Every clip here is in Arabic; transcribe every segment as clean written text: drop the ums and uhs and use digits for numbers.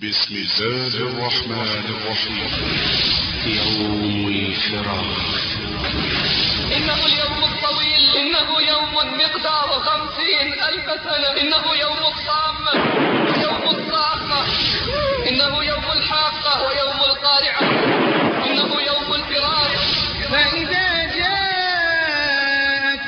بسم الله الرحمن الرحيم. يوم الفراق. إنه اليوم الطويل، إنه يوم مقدار 50,000 سنة، إنه يوم الصامة ويوم الصاخة، إنه يوم الحاقة ويوم القارعة، إنه يوم الفراق. فإذا جاءت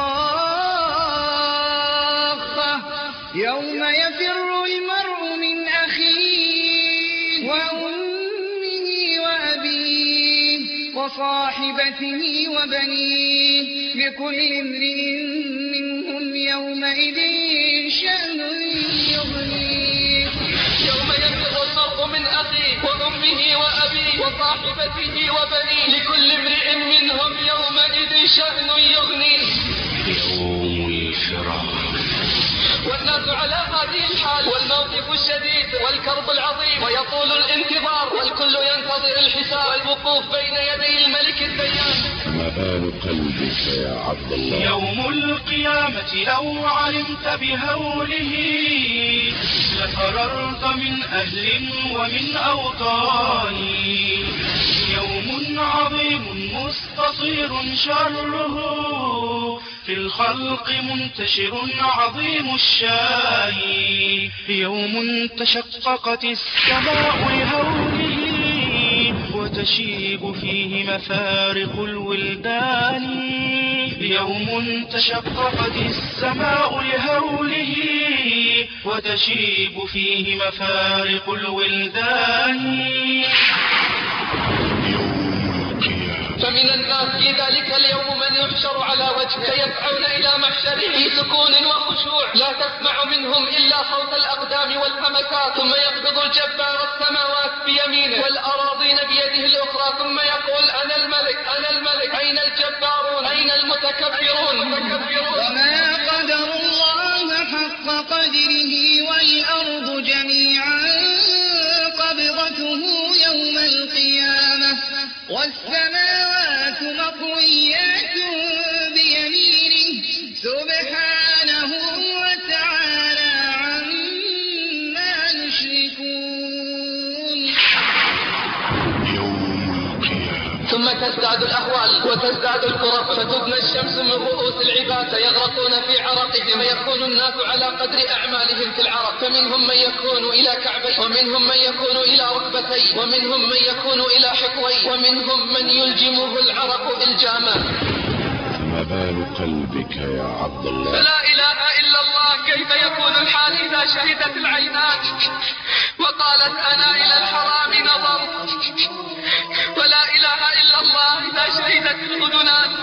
الصاخة يوم يفر المرء من أخيه وأمه وأبيه وصاحبته وبنيه لكل امرئ منهم يومئذ شأن يغنيه. يوم يفر المرء من أخيه وأمه وأبيه وصاحبته وبنيه لكل امرئ منهم يومئذ شأن يغنيه. يوم الفراق. والناس على هذه الحال والموقف الشديد والكرب العظيم ويطول الانتظار والكل ينتظر الحساب والوقوف بين يدي الملك الديان. ما بال قلبك يا عبد الله؟ يوم القيامة لو علمت بهوله لفررت من أهل ومن أوطان. يوم عظيم مستطير شره في الخلق منتشر عظيم الشان. يوم تشققت السماء لهوله وتشيب فيه مفارق الولدان. يوم تشققت السماء لهوله وتشيب فيه مفارق الولدان. فمن الناس في ذلك اليوم من يحشر على وجهه فيدعون إلى محشره في سكون وخشوع لا تسمع منهم إلا صوت الأقدام والهمسات، ثم يقبض الجبار السماوات بيمينه والأراضين بيده الأخرى ثم يقول أنا الملك أنا الملك، أين الجبارون أين المتكبرون؟ وما قدر الله حق قدره والأرض جميعا قبضته يوم القيامة والسماوات مطويات بيمينه سبحانه وتعالى عما يشركون. يوم القيامة. ثم تزداد الأهوال وتزداد الكرب فتبنى الشمس من رؤوس العباد فيغرقون في عرقهم ويكون الناس على قدر أعمالهم في العرق، فمنهم من يكون إلى كعبيه ومنهم من يكون إلى ركبتيه ومنهم من يكون إلى حقويه ومنهم من يلجمه العرق إلجاما. ما بال قلبك يا عبد الله؟ فلا إله إلا الله، كيف يكون الحال إذا شهدت العينان وقالت أنا إلى الحرام نظرت، ولا إله إلا الله إذا شهدت الأذنان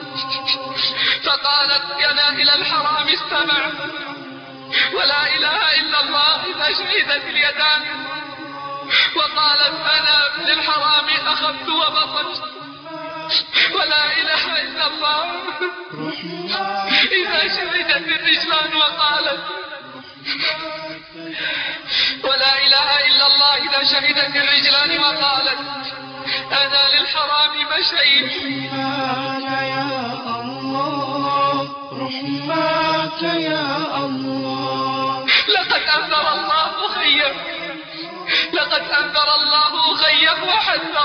فقالت أنا إلى الحرام استمعت، ولا إله إلا الله إذا شهدت اليدان وقالت أنا للحرام أخذت وبطشت، ولا إله إلا الله إذا شهدت الرجلان وقالت، ولا إله إلا الله إذا شهدت الرجلان وقالت أنا للحرام مشيت. رحمك يا الله. لقد أنذر الله خيّك، لقد أنذر الله خيّك وحذر.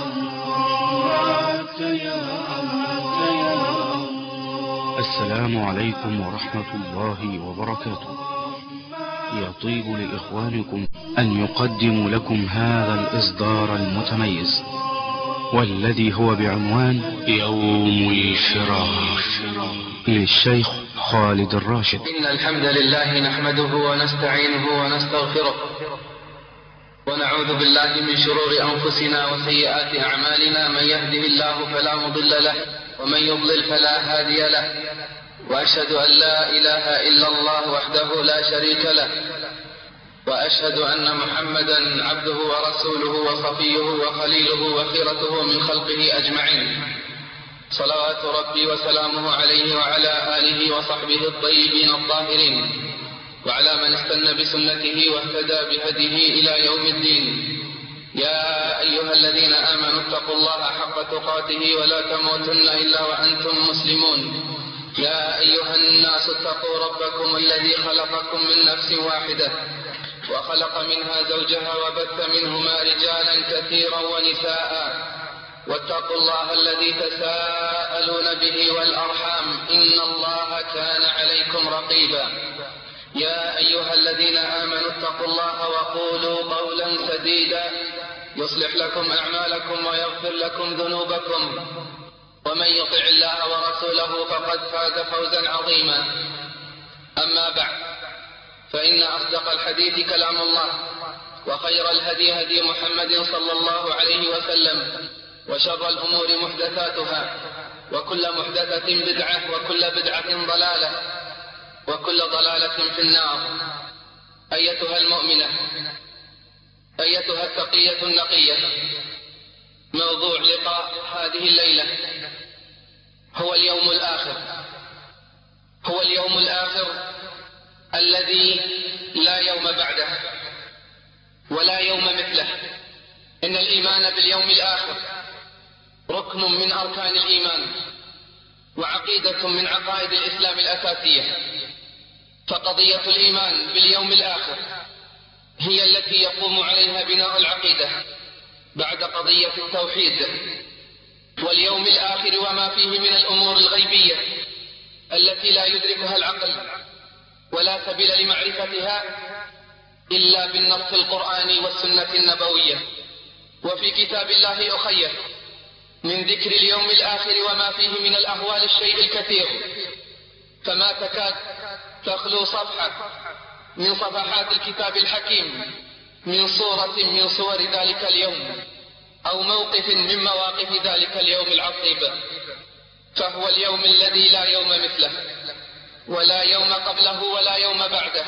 السلام عليكم ورحمة الله وبركاته. يطيب لإخوانكم أن يقدموا لكم هذا الإصدار المتميز والذي هو بعنوان يوم الفراق للشيخ خالد الراشد. إن الحمد لله نحمده ونستعينه ونستغفره ونعوذ بالله من شرور أنفسنا وسيئات أعمالنا، من يهده الله فلا مضل له ومن يضلل فلا هادي له، وأشهد أن لا إله إلا الله وحده لا شريك له، وأشهد أن محمدا عبده ورسوله وصفيه وخليله وخيرته من خلقه أجمعين، صلوات ربي وسلامه عليه وعلى آله وصحبه الطيبين الطاهرين، وعلى من استنى بسنته واهتدى بهديه إلى يوم الدين. يا أيها الذين آمنوا اتقوا الله حق تقاته ولا تموتن إلا وأنتم مسلمون. يا أيها الناس اتقوا ربكم الذي خلقكم من نفس واحدة وخلق منها زوجها وبث منهما رجالا كثيرا ونساء واتقوا الله الذي تساءلون به والأرحام إن الله كان عليكم رقيبا يا أيها الذين آمنوا اتقوا الله وقولوا قولا سديدا يصلح لكم أعمالكم ويغفر لكم ذنوبكم ومن يطع الله ورسوله فقد فاز فوزا عظيما أما بعد فإن أصدق الحديث كلام الله وخير الهدي هدي محمد صلى الله عليه وسلم وشر الأمور محدثاتها وكل محدثة بدعة وكل بدعة ضلالة وكل ضلالة في النار. أيتها المؤمنة أيتها التقية النقية، موضوع لقاء هذه الليلة هو اليوم الآخر، هو اليوم الآخر الذي لا يوم بعده ولا يوم مثله. إن الإيمان باليوم الآخر ركن من أركان الإيمان وعقيدة من عقائد الإسلام الأساسية، فقضية الإيمان باليوم الآخر هي التي يقوم عليها بناء العقيدة بعد قضية التوحيد واليوم الآخر وما فيه من الأمور الغيبية التي لا يدركها العقل ولا سبيل لمعرفتها إلا بالنص القرآني والسنة النبوية. وفي كتاب الله أخيه من ذكر اليوم الآخر وما فيه من الأهوال الشيء الكثير، فما تكاد تخلو صفحة من صفحات الكتاب الحكيم من صورة من صور ذلك اليوم أو موقف من مواقف ذلك اليوم العصيب، فهو اليوم الذي لا يوم مثله ولا يوم قبله ولا يوم بعده،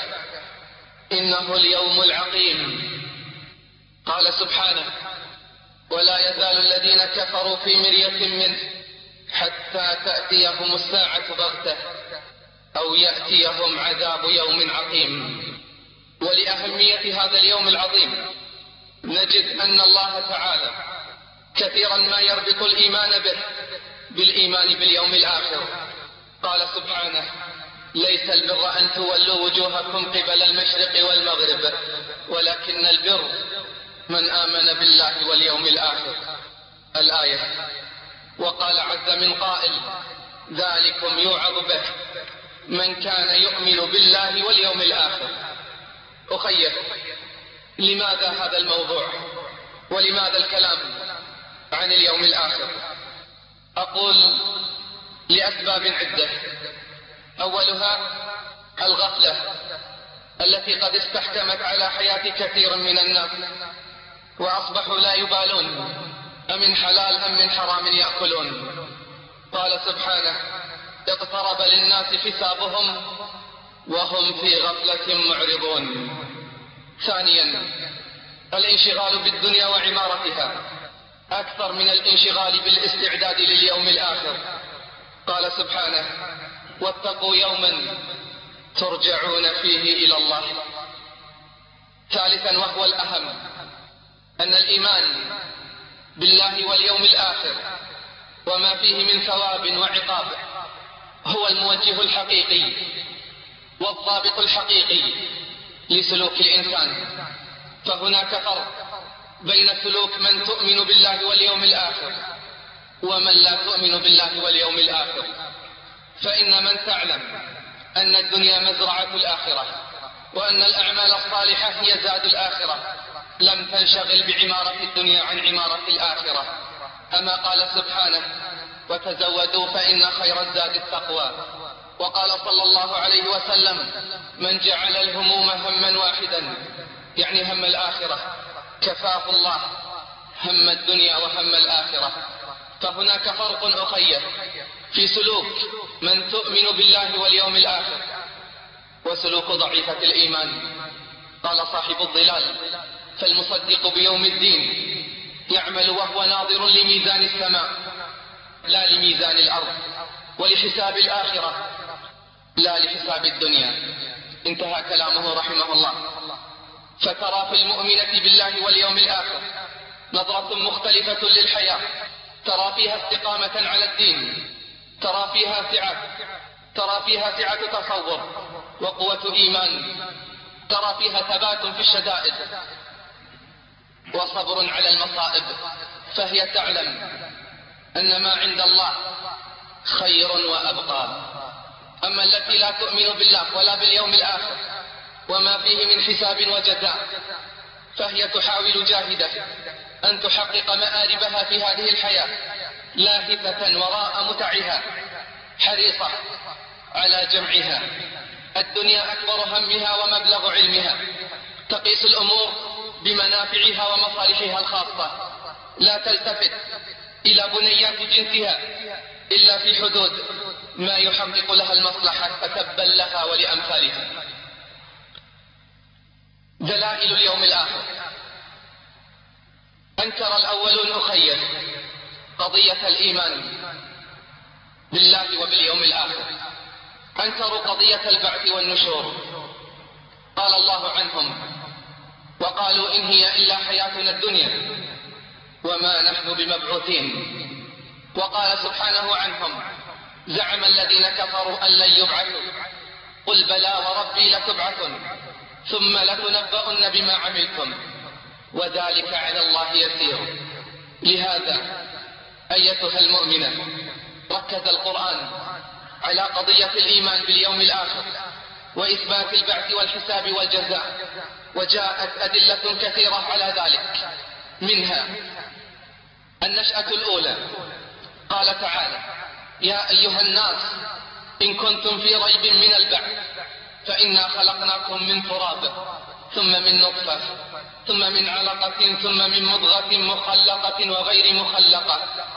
إنه اليوم العقيم. قال سبحانه: ولا يزال الذين كفروا في مرية منه حتى تأتيهم الساعة بغتة أو يأتيهم عذاب يوم عقيم. ولأهمية هذا اليوم العظيم نجد أن الله تعالى كثيرا ما يربط الإيمان به بالإيمان باليوم الآخر. قال سبحانه: ليس البر أن تولوا وجوهكم قبل المشرق والمغرب ولكن البر من آمن بالله واليوم الآخر. الآية. وقال عز من قائل: ذلكم يوعظ به من كان يؤمن بالله واليوم الآخر. أخيه، لماذا هذا الموضوع ولماذا الكلام عن اليوم الآخر؟ أقول لأسباب عدة. أولها الغفلة التي قد استحكمت على حياة كثير من الناس وأصبحوا لا يبالون أمن حلال أم من حرام يأكلون. قال سبحانه: اقترب للناس حسابهم وهم في غفلة معرضون. ثانيا الانشغال بالدنيا وعمارتها أكثر من الانشغال بالاستعداد لليوم الآخر. قال سبحانه: واتقوا يوما ترجعون فيه إلى الله. ثالثا وهو الأهم أن الإيمان بالله واليوم الآخر وما فيه من ثواب وعقاب هو الموجه الحقيقي والضابط الحقيقي لسلوك الإنسان. فهناك فرق بين سلوك من تؤمن بالله واليوم الآخر ومن لا تؤمن بالله واليوم الآخر. فإن من تعلم أن الدنيا مزرعة الآخرة وأن الأعمال الصالحة هي زاد الآخرة لم تنشغل بعمارة الدنيا عن عمارة الآخرة. أما قال سبحانه: وتزودوا فإن خير الزاد التقوى. وقال صلى الله عليه وسلم: من جعل الهموم هما واحدا يعني هم الآخرة كفاه الله هم الدنيا وهم الآخرة. فهناك فرق أخيه في سلوك من تؤمن بالله واليوم الآخر وسلوك ضعيفة الإيمان. قال صاحب الظلال: فالمصدق بيوم الدين يعمل وهو ناظر لميزان السماء لا لميزان الأرض ولحساب الآخرة لا لحساب الدنيا. انتهى كلامه رحمه الله. فترى في المؤمنة بالله واليوم الآخر نظرة مختلفة للحياة، ترى فيها استقامة على الدين، ترى فيها سعة تصور وقوة إيمان، ترى فيها ثبات في الشدائد وصبر على المصائب، فهي تعلم أن ما عند الله خير وأبقى. أما التي لا تؤمن بالله ولا باليوم الآخر وما فيه من حساب وجزاء، فهي تحاول جاهدة أن تحقق مآربها في هذه الحياة، لاهثة وراء متعها، حريصة على جمعها. الدنيا أكبر همها ومبلغ علمها، تقيس الأمور بمنافعها ومصالحها الخاصة، لا تلتفت إلى بنيات جنسها إلا في حدود ما يحقق لها المصلحة، فتبا لها ولأمثالها. دلائل اليوم الآخر: أنكر الأولون أخير قضية الإيمان بالله وباليوم الآخر، أنكروا قضية البعث والنشور. قال الله عنهم: وقالوا إن هي إلا حياتنا الدنيا وما نحن بمبعوثين. وقال سبحانه عنهم: زعم الذين كفروا أن لن يبعثوا، قل بلى وربي لتبعثن ثم لتنبؤن بما عملتم وذلك على الله يسير. لهذا أيتها المؤمنة، ركز القرآن على قضية الإيمان باليوم الآخر وإثبات البعث والحساب والجزاء، وجاءت أدلة كثيرة على ذلك، منها النشأة الأولى. قال تعالى: يا أيها الناس إن كنتم في ريب من البعث فإنا خلقناكم من تراب ثم من نطفة ثم من علقة ثم من مضغة مخلقة وغير مخلقة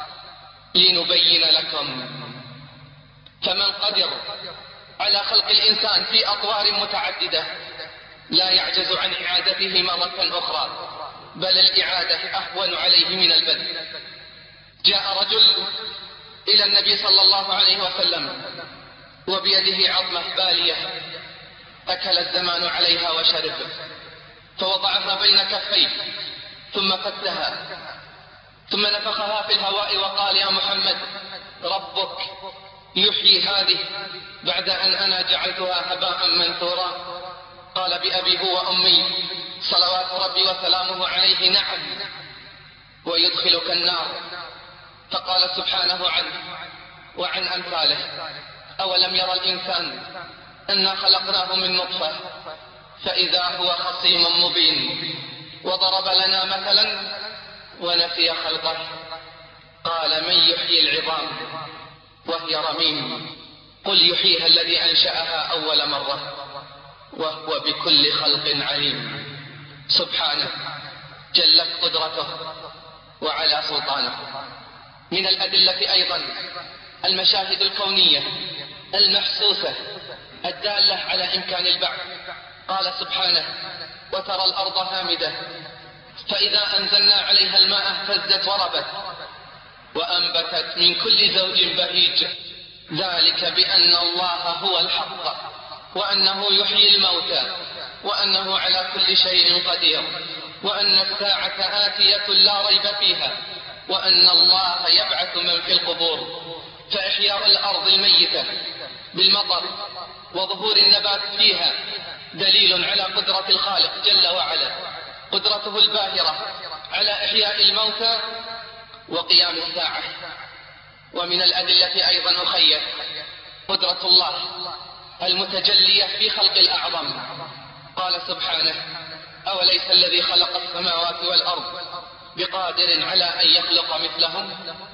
لنبين لكم. فمن قدر على خلق الإنسان في أطوار متعددة لا يعجز عن إعادته مرة أخرى، بل الإعادة أهون عليه من البدء. جاء رجل إلى النبي صلى الله عليه وسلم وبيده عظمة بالية أكل الزمان عليها وشرب، فوضعها بين كفيه ثم فتها ثم نفخها في الهواء وقال: يا محمد، ربك يحيي هذه بعد أن أنا جعلتها هباء منثورا؟ قال: بأبي هو وأمي صلوات ربي وسلامه عليه: نعم، ويدخلك النار. فقال سبحانه عنه وعن أمثاله: أولم يرى الإنسان أنا خلقناه من نطفة فإذا هو خصيم مبين وضرب لنا مثلا ونسي خلقه. قال: من يحيي العظام وهي رميم؟ قل يحييها الذي أنشأها أول مرة وهو بكل خلق عليم. سبحانه جلت قدرته وعلى سلطانه. من الأدلة أيضا المشاهد الكونية المحسوسة الدالة على إمكان البعث. قال سبحانه: وترى الأرض هامدة فإذا أنزلنا عليها الماء اهتزت وربت وأنبتت من كل زوج بهيج ذلك بأن الله هو الحق وأنه يحيي الموتى وأنه على كل شيء قدير وأن الساعة آتية لا ريب فيها وأن الله يبعث من في القبور. فإحياء الأرض الميتة بالمطر وظهور النبات فيها دليل على قدرة الخالق جل وعلا، قدرته الباهرة على إحياء الموتى وقيام الساعة. ومن الأدلة أيضا أخير قدرة الله المتجلية في خلق الأعظم. قال سبحانه: أوليس الذي خلق السماوات والأرض بقادر على أن يخلق مثلهم؟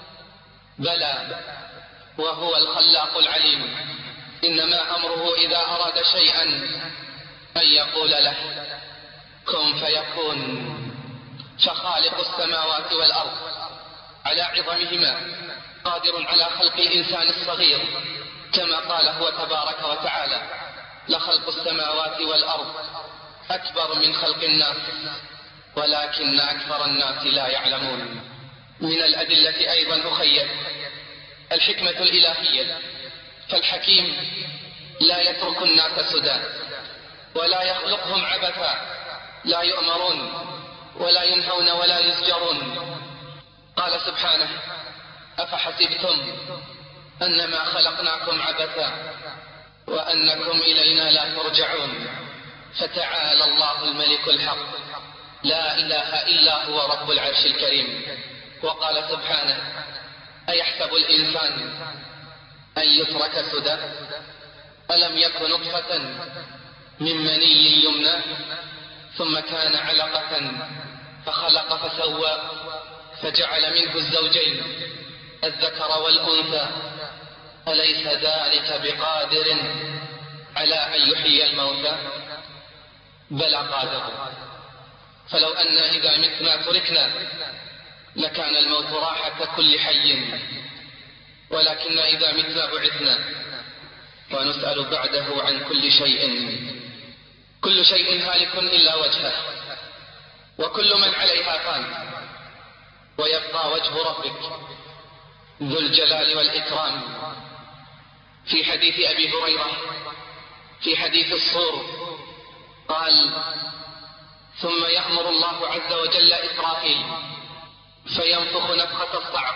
بلى وهو الخلاق العليم. إنما أمره إذا أراد شيئا أن يقول له كن فيكون. فخالق السماوات والأرض على عظمهما قادر على خلق الإنسان الصغير، كما قال هو تبارك وتعالى: لخلق السماوات والأرض أكبر من خلق الناس ولكن أكثر الناس لا يعلمون. من الأدلة أيضا أخير الحكمة الإلهية. فالحكيم لا يترك الناس سدى ولا يخلقهم عبثا، لا يؤمرون ولا ينهون ولا يزجرون. قال سبحانه: أفحسبتم أنما خلقناكم عبثا وأنكم إلينا لا ترجعون. فتعالى الله الملك الحق لا إله إلا هو رب العرش الكريم. وقال سبحانه: أيحسب الإنسان أن يترك سدى ألم يك نطفة من مني يمنى ثم كان علقة فخلق فسوى فجعل منه الزوجين الذكر والأنثى أليس ذلك بقادر على أن يحيي الموتى؟ بلى قادر. فلو أن إذا متنا تركنا لكان الموت راحة كل حي، ولكن إذا متنا بعثنا ونسأل بعده عن كل شيء. كل شيء هالك إلا وجهه، وكل من عليها فان، ويبقى وجه ربك ذو الجلال والإكرام. في حديث أبي هريرة في حديث الصور قال: ثم يأمر الله عز وجل إسرافيل فينفخ نفخة الصعق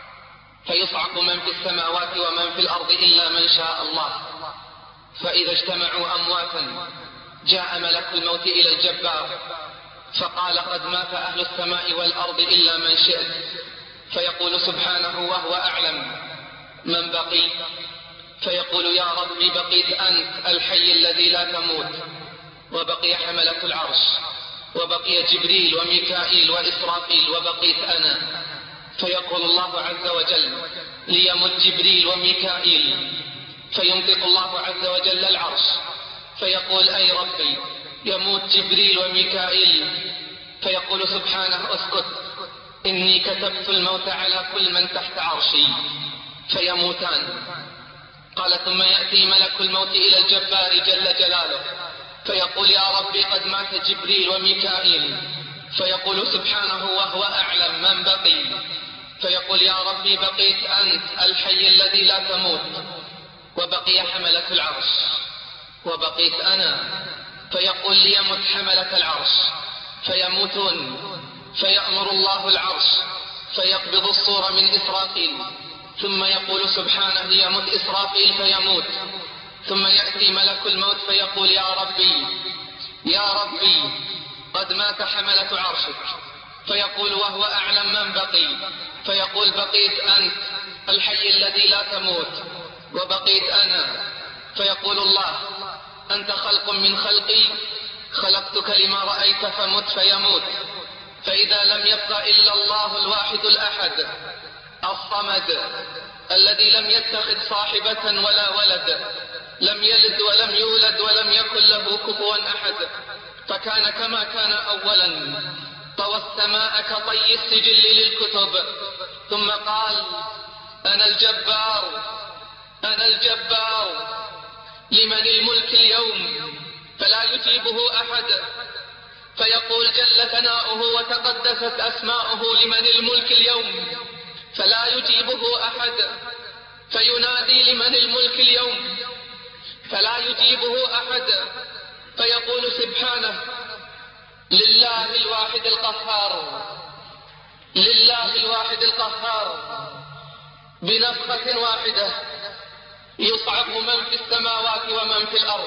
فيصعق من في السماوات ومن في الأرض إلا من شاء الله، فإذا اجتمعوا أمواتا جاء ملك الموت إلى الجبار فقال: قد مات أهل السماء والأرض إلا من شئت، فيقول سبحانه وهو أعلم: من بقي؟ فيقول: يا ربي بقيت أنت الحي الذي لا تموت، وبقي حملة العرش، وبقي جبريل وميكائيل وإسرافيل، وبقيت أنا. فيقول الله عز وجل: ليمت جبريل وميكائيل، فينطق الله عز وجل العرش فيقول: أي ربي يموت جبريل وميكائيل، فيقول سبحانه: اسكت، إني كتبت الموت على كل من تحت عرشي، فيموتان. قال: ثم يأتي ملك الموت إلى الجبار جل جلاله فيقول: يا ربي قد مات جبريل وميكائيل، فيقول سبحانه وهو أعلم: من بقي؟ فيقول: يا ربي بقيت أنت الحي الذي لا تموت، وبقي حملة العرش، وبقيت أنا. فيقول: ليمت حملة العرش، فيموتون. فيأمر الله العرش فيقبض الصور من إسرافيل، ثم يقول سبحانه: ليمت إسرافيل، فيموت. ثم يأتي ملك الموت فيقول: يا ربي يا ربي قد مات حملة عرشك، فيقول وهو أعلم: من بقي؟ فيقول: بقيت أنت الحي الذي لا تموت، وبقيت أنا. فيقول الله: أنت خلق من خلقي، خلقتك لما رأيت فمت، فيموت. فإذا لم يبق إلا الله الواحد الأحد الصمد الذي لم يتخذ صاحبة ولا ولد، لم يلد ولم يولد ولم يكن له كفوا أحد، فكان كما كان أولا، طوى السماء كطي السجل للكتب، ثم قال: أنا الجبار أنا الجبار، لمن الملك اليوم؟ فلا يجيبه أحد، فيقول جل ثناؤه وتقدست أسماؤه: لمن الملك اليوم؟ فلا يجيبه أحد، فينادي: لمن الملك اليوم؟ فلا يجيبه أحد، فيقول سبحانه: لله الواحد القهار، لله الواحد القهار. بنفخة واحدة يصعق من في السماوات ومن في الأرض،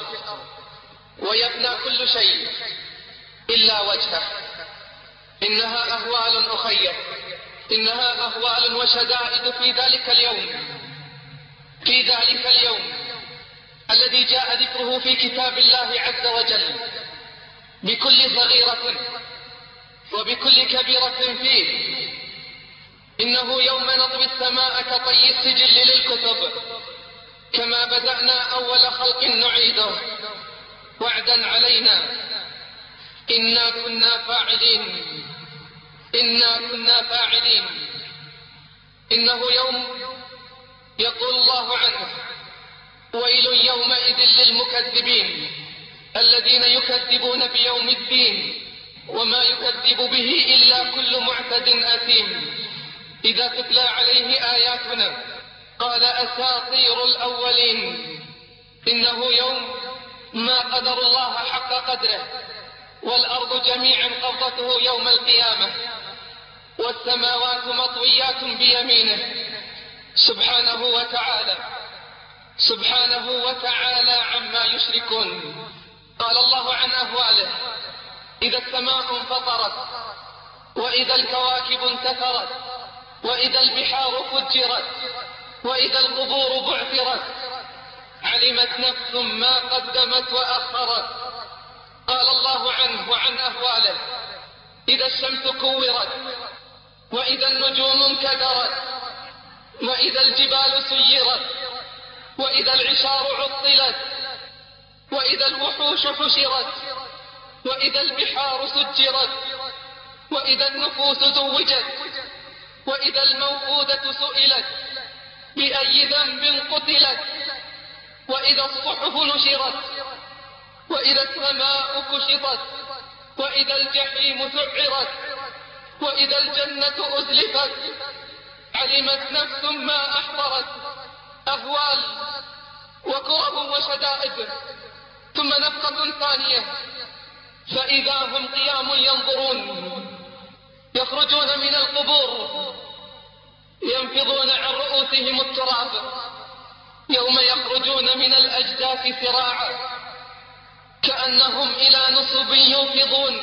ويفنى كل شيء إلا وجهه. إنها أهوال أخية، إنها أهوال وشدائد في ذلك اليوم، في ذلك اليوم الذي جاء ذكره في كتاب الله عز وجل بكل صغيرة وبكل كبيرة فيه. إنه يوم نطوي السماء كطي السجل للكتب، كما بدأنا أول خلق نعيده، وعدا علينا، إنا كنا فاعلين، إنا كنا فاعلين. إنه يوم يقول الله عنه: ويل يومئذ للمكذبين الذين يكذبون بيوم الدين، وما يكذب به إلا كل معتد أثيم. إذا تتلى عليه آياتنا قال: أساطير الأولين. إنه يوم ما قدر الله حق قدره، والأرض جميعا قبضته يوم القيامة، والسماوات مطويات بيمينه سبحانه وتعالى، سبحانه وتعالى عما يشركون. قال الله عن أهواله: إذا السماء انفطرت، وإذا الكواكب انتثرت، وإذا البحار فجرت، وإذا القبور بعثرت، علمت نفس ما قدمت وأخرت. قال الله عنه وعن أهواله: إذا الشمس كورت، وإذا النجوم انكدرت، وإذا الجبال سيرت، وإذا العشار عطلت، وإذا الوحوش حشرت، وإذا البحار سجرت، وإذا النفوس زوجت، وإذا الموءودة سئلت بأي ذنب قتلت، وإذا الصحف نشرت، وإذا السماء كشطت، وإذا الجحيم سعرت، وإذا الجنة أزلفت، علمت نفس ما أحضرت. أهوال وكرب وشدائد. ثم نفقة ثانية: فإذا هم قيام ينظرون، يخرجون من القبور ينفضون عن رؤوسهم التراب، يوم يخرجون من الأجداث سراعا كأنهم إلى نصب يوفضون،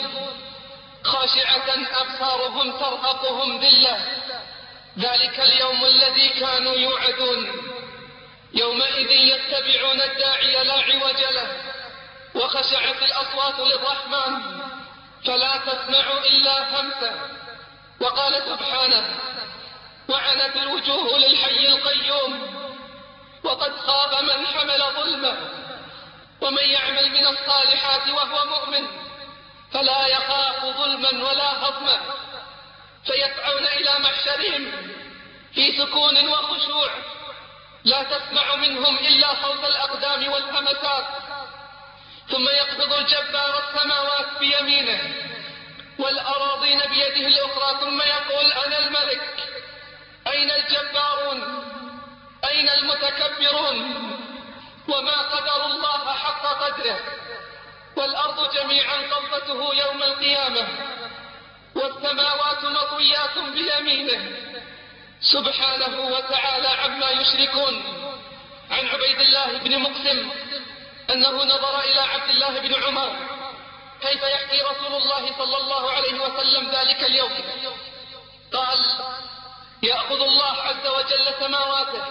خاشعة أبصارهم ترهقهم ذلة، ذلك اليوم الذي كانوا يوعدون. يومئذ يتبعون الداعي لا عوج له، وخشعت الأصوات للرحمن فلا تسمع إلا همسه. وقال سبحانه: وعنت الوجوه للحي القيوم وقد خاب من حمل ظلمه، ومن يعمل من الصالحات وهو مؤمن فلا يخاف ظلما ولا هضما. فيسعون إلى محشرهم في سكون وخشوع، لا تسمع منهم إلا صوت الأقدام والهمسات. ثم يقبض الجبار السماوات بيمينه والأراضين بيده الأخرى، ثم يقول: أنا الملك، أين الجبارون، أين المتكبرون؟ وما قدر الله حق قدره. والأرض جميعا قبضته يوم القيامة، والسماوات مطويات بيمينه سبحانه وتعالى عما يشركون. عن عبيد الله بن مقسم أنه نظر إلى عبد الله بن عمر كيف يحكي رسول الله صلى الله عليه وسلم ذلك اليوم. قال: يأخذ الله عز وجل سماواته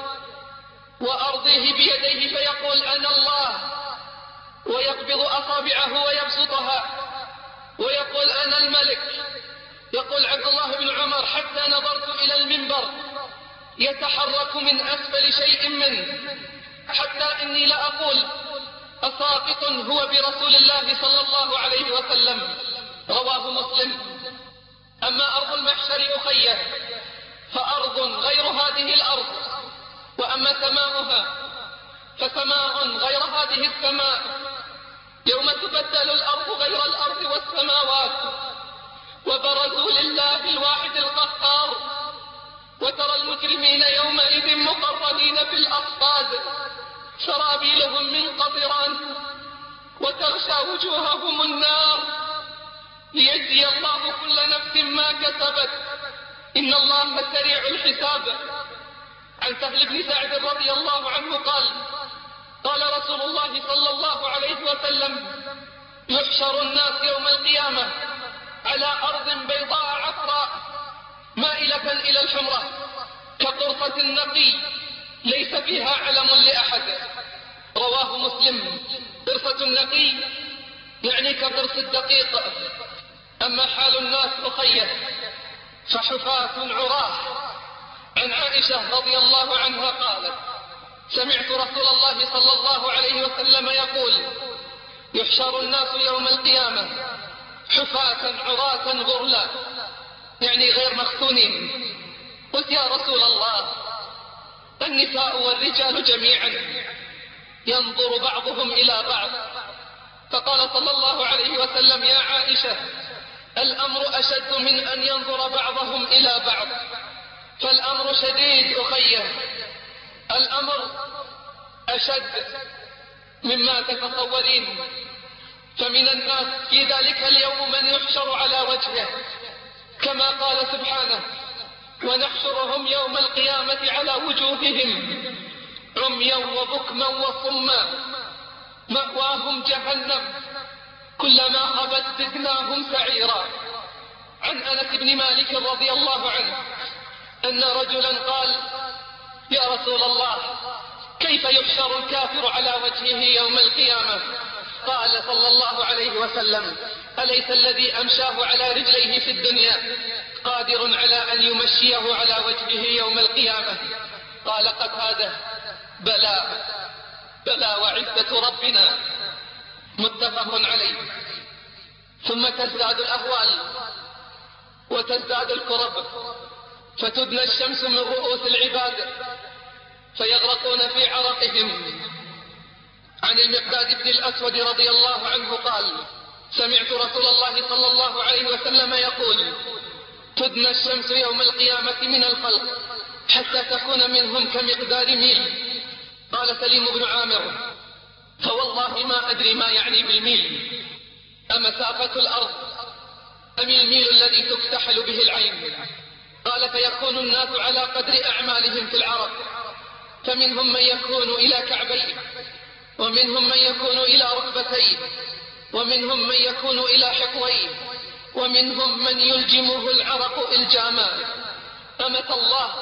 وأرضيه بيديه فيقول: أنا الله، ويقبض أصابعه ويبسطها ويقول: أنا الملك. يقول عبد الله بن عمر: حتى نظرت إلى المنبر يتحرك من أسفل شيء منه، حتى إني لأقول: أساقط هو برسول الله صلى الله عليه وسلم. رواه مسلم. أما أرض المحشر أخيه فأرض غير هذه الأرض، وأما سماؤها فسماء غير هذه السماء. يوم تبدل الأرض غير الأرض والسماوات، وبرزوا لله الواحد القهار، وترى المجرمين يومئذ مقرنين في الأصفاد، سرابيلهم من قطران، وتغشى وجوههم النار، ليجزي الله كل نفس ما كسبت، إن الله سريع الحساب. عن سهل بن سعد رضي الله عنه قال: قال رسول الله صلى الله عليه وسلم: يحشر الناس يوم القيامة على أرض بيضاء عفراء مائلة إلى الحمراء كقرصة النقي ليس فيها علم لأحد. رواه مسلم. قرصة النقي يعني كقرص الدقيق. أما حال الناس أخيه فحفاة عراه. عن عائشة رضي الله عنها قالت: سمعت رسول الله صلى الله عليه وسلم يقول: يحشر الناس يوم القيامة حفاة عراة غرلا، يعني غير مختونين. قلت: يا رسول الله، النساء والرجال جميعا ينظر بعضهم إلى بعض. فقال صلى الله عليه وسلم: يا عائشة، الأمر أشد من أن ينظر بعضهم إلى بعض، فالأمر شديد أخيه، الأمر أشد مما تتصورين. فمن الناس في ذلك اليوم من يحشر على وجهه، كما قال سبحانه: ونحشرهم يوم القيامة على وجوههم عميا وبكما وصما مأواهم جهنم كلما خبت زدناهم سعيرا. عن أنس بن مالك رضي الله عنه أن رجلا قال: يا رسول الله، كيف يحشر الكافر على وجهه يوم القيامة؟ قال صلى الله عليه وسلم: أليس الذي أمشاه على رجليه في الدنيا قادر على أن يمشيه على وجهه يوم القيامة؟ قال قتادة: بلى بلى وعزة ربنا. متفق عليه. ثم تزداد الأهوال وتزداد الكرب، فتدنى الشمس من رؤوس العباد فيغرقون في عرقهم. عن المقداد بن الأسود رضي الله عنه قال: سمعت رسول الله صلى الله عليه وسلم يقول: تدنى الشمس يوم القيامة من الخلق حتى تكون منهم كمقدار ميل. قال سليم بن عامر: فوالله ما أدري ما يعني بالميل، أمسافة الأرض أم الميل الذي تكتحل به العين؟ قال: فيكون الناس على قدر أعمالهم في العرق، فمنهم من يكون إلى كعبيه، ومنهم من يكون إلى ركبتيه، ومنهم من يكون إلى حقويه، ومنهم من يلجمه العرق إلجاما. أمة الله،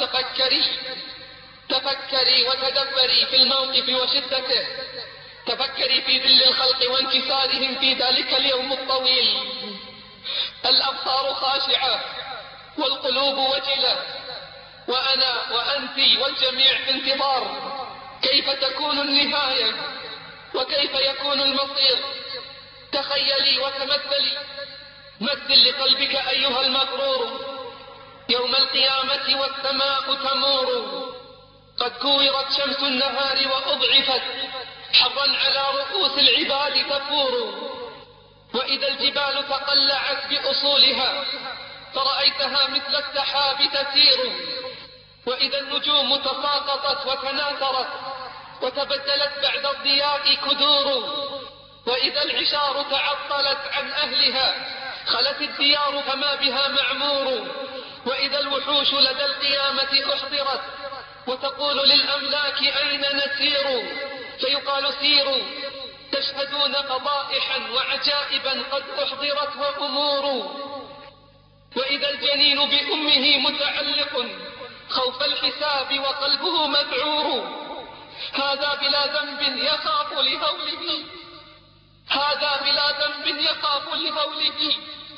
تفكري وتدبري في الموقف وشدته، تفكري في ذل الخلق وانكسارهم في ذلك اليوم الطويل. الأبصار خاشعة والقلوب وجلة، وأنا وأنت والجميع في انتظار كيف تكون النهاية وكيف يكون المصير. تخيلي وتمثلي، مثل لقلبك أيها المغرور يوم القيامة والسماء تمور، قد كورت شمس النهار وأضعفت حرا على رؤوس العباد تفور، وإذا الجبال تقلعت بأصولها فرأيتها مثل السحاب تسير، وإذا النجوم تساقطت وتناثرت وتبدلت بعد الضياء كدور، وإذا العشار تعطلت عن أهلها خلت الديار فما بها معمور، وإذا الوحوش لدى القيامة أحضرت وتقول للأملاك أين نسير؟ فيقال سيروا تشهدون فضائحا وعجائبا قد أحضرت وأمور، وإذا الجنين بأمه متعلق خوف الحساب وقلبه مذعور، هذا بلا ذنب يخاف لهوله، هذا بلا ذنب يخاف لهوله.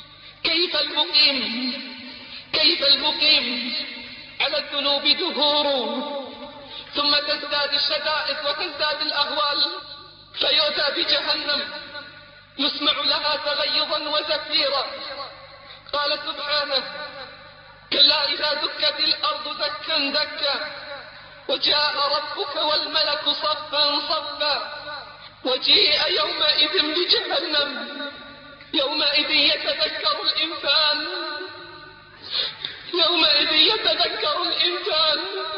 كيف المقيم على الذنوب دهور، ثم تزداد الشدائد وتزداد الأهوال، فيؤتى بجهنم يسمع لها تغيظا وزفيرا. قال سبحانه: كلا إذا دكت الأرض دكا دكا وجاء ربك والملك صفا صفا وجيء يومئذ بجهنم، يومئذ يتذكر الإنسان، يومئذ يتذكر الإنسان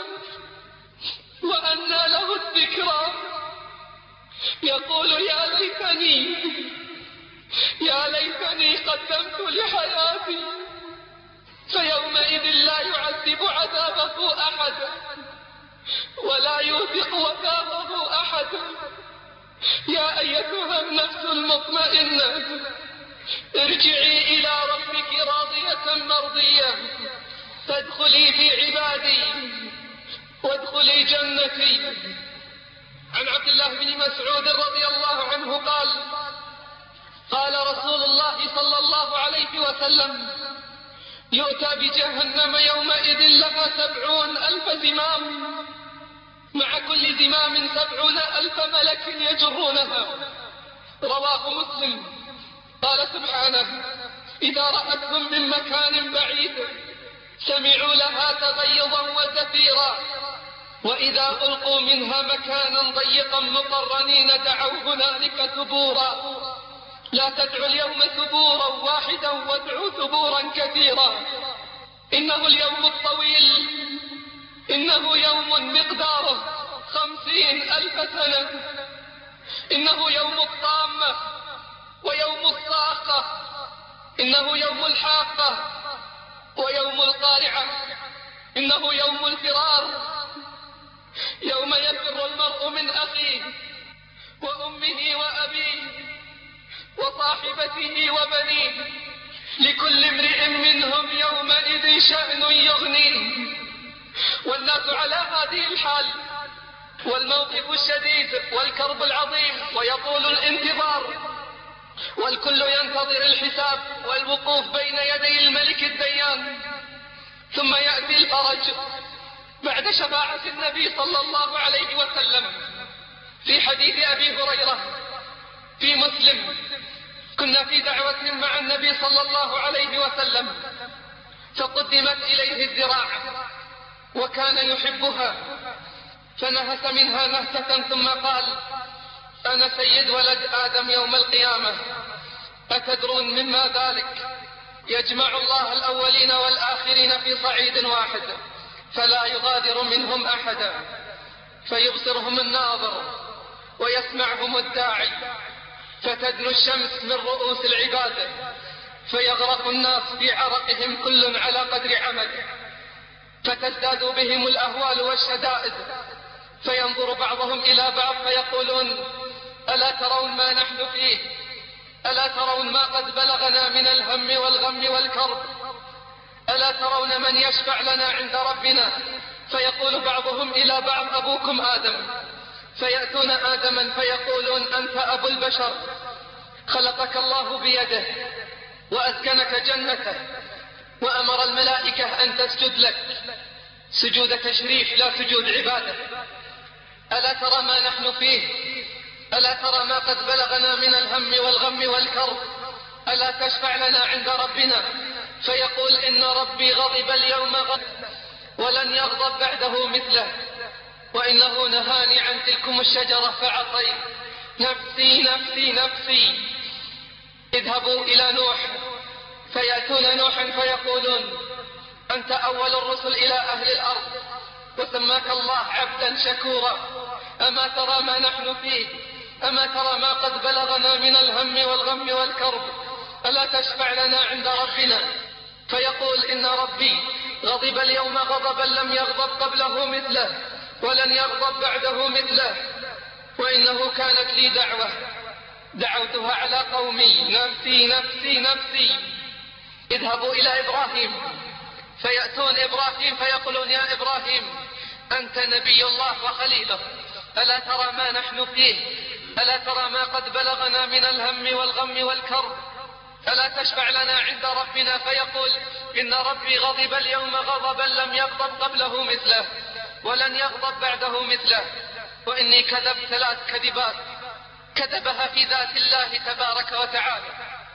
وأنى له الذكرى، يقول يا ليتني قدمت لحياتي، فيومئذ لا يعذب عذابه أحد ولا يوثق وثاقه أحد. يا أيتها النفس المطمئنة، ارجعي إلى ربك راضية مرضية، فادخلي في عبادي وادخلي جنتي. عن عبد الله بن مسعود رضي الله عنه قال: قال رسول الله صلى الله عليه وسلم: يؤتى بجهنم يومئذ لها 70,000 زمام، مع كل زمام 70,000 ملك يجرونها. رواه مسلم. قال سبحانه: إذا رأتهم من مكان بعيد سمعوا لها تغيظا وزفيرا، وإذا ألقوا منها مكانا ضيقا مقرنين دعوا هنالك ثبورا. لا تدعوا اليوم ثبورا واحدا وادعوا ثبورا كثيرا. إنه اليوم الطويل، إنه يوم مقداره 50,000 سنة، إنه يوم الطامة ويوم الصاخة، إنه يوم الحاقة ويوم القارعة، إنه يوم الفرار، يوم يفر المرء من أخيه وأمه وأبيه وصاحبته وبنيه، لكل امرئ منهم يومئذ شأن يغنيه. والناس على هذه الحال، والموقف الشديد والكرب العظيم، ويطول الانتظار، والكل ينتظر الحساب والوقوف بين يدي الملك الديان. ثم يأتي الفرج بعد شفاعة النبي صلى الله عليه وسلم. في حديث أبي هريرة في مسلم: كنا في دعوة مع النبي صلى الله عليه وسلم، فقدمت إليه الذراع وكان يحبها، فنهس منها نهسة ثم قال: أنا سيد ولد آدم يوم القيامة، أتدرون مما ذلك؟ يجمع الله الأولين والآخرين في صعيد واحد، فلا يغادر منهم أحدا، فيبصرهم الناظر ويسمعهم الداعي، فتدنو الشمس من رؤوس العباد، فيغرق الناس في عرقهم كل على قدر عمله، فتزداد بهم الأهوال والشدائد، فينظر بعضهم إلى بعض فيقولون: ألا ترون ما نحن فيه؟ ألا ترون ما قد بلغنا من الهم والغم والكرب؟ ألا ترون من يشفع لنا عند ربنا؟ فيقول بعضهم إلى بعض: أبوكم آدم. فيأتون آدما فيقولون: أنت أبو البشر، خلقك الله بيده وأسكنك جنته وأمر الملائكة أن تسجد لك سجود تشريف لا سجود عبادة. ألا ترى ما نحن فيه؟ ألا ترى ما قد بلغنا من الهم والغم والكرب؟ ألا تشفع لنا عند ربنا؟ فيقول: إن ربي غضب اليوم غضب ولن يغضب بعده مثله، وإنه نهاني عن تلكم الشجرة فعصيت، نفسي نفسي نفسي. اذهبوا إلى نوح، فيأتون نوحا فيقولون: أنت أول الرسل إلى أهل الأرض، وسماك الله عبدا شكورا، أما ترى ما نحن فيه؟ أما ترى ما قد بلغنا من الهم والغم والكرب؟ ألا تشفع لنا عند ربنا؟ فيقول: إن ربي غضب اليوم غضبا لم يغضب قبله مثله ولن يغضب بعده مثله، وإنه كانت لي دعوة دعوتها على قومي، نفسي نفسي نفسي. اذهبوا إلى إبراهيم، فيأتون إبراهيم فيقولون: يا إبراهيم، أنت نبي الله وخليله، ألا ترى ما نحن فيه؟ ألا ترى ما قد بلغنا من الهم والغم والكرب؟ ألا تشفع لنا عند ربنا؟ فيقول: إن ربي غضب اليوم غضبا لم يغضب قبله مثله ولن يغضب بعده مثله، وإني كذبت 3 كذبات كذبها في ذات الله تبارك وتعالى.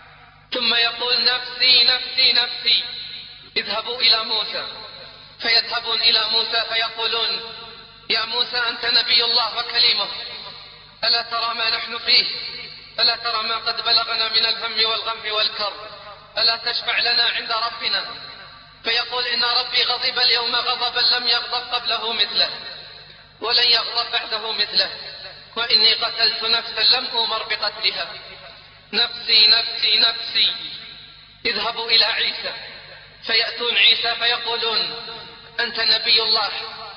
ثم يقول: نفسي نفسي نفسي. اذهبوا إلى موسى، فيذهبون إلى موسى فيقولون: يا موسى، أنت نبي الله وكليمه، ألا ترى ما نحن فيه؟ ألا ترى ما قد بلغنا من الهم والغم والكرب؟ ألا تشفع لنا عند ربنا؟ فيقول: إن ربي غضب اليوم غضبا لم يغضب قبله مثله ولن يغضب بعده مثله، وإني قتلت نفسا لم أمر بقتلها، نفسي نفسي نفسي. اذهبوا إلى عيسى، فيأتون عيسى فيقولون: أنت نبي الله